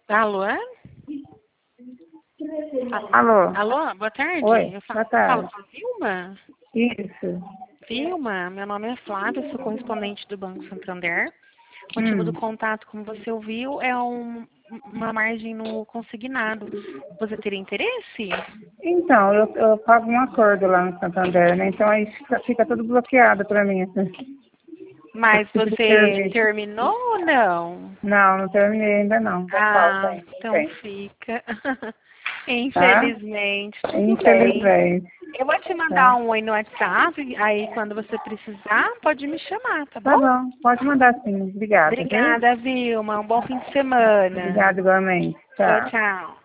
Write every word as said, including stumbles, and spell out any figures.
Alô? Alô? Alô, boa tarde. Oi, Eu falo, boa tarde. falo com a Vilma? Isso. Vilma, meu nome é Flávia, sou correspondente do Banco Santander. O motivo do Hum. contato, como você ouviu, é um, uma margem no consignado. Você teria interesse? Então, eu, eu pago um acordo lá no Santander, né? Então aí fica, fica tudo bloqueado para mim. Assim, Mas esse tipo de você serviço. terminou ou não? Não, não terminei ainda não. Já falta Ah, ainda um então tempo, fica. tá? Infelizmente, tudo bem. Infelizmente, Eu vou te mandar tá? um oi no WhatsApp, aí quando você precisar, pode me chamar, tá Tá bom? bom, pode mandar sim. Obrigada, viu? Obrigada, Vilma. Um bom fim de semana. Obrigada igualmente. Tchau, Tchau. tchau.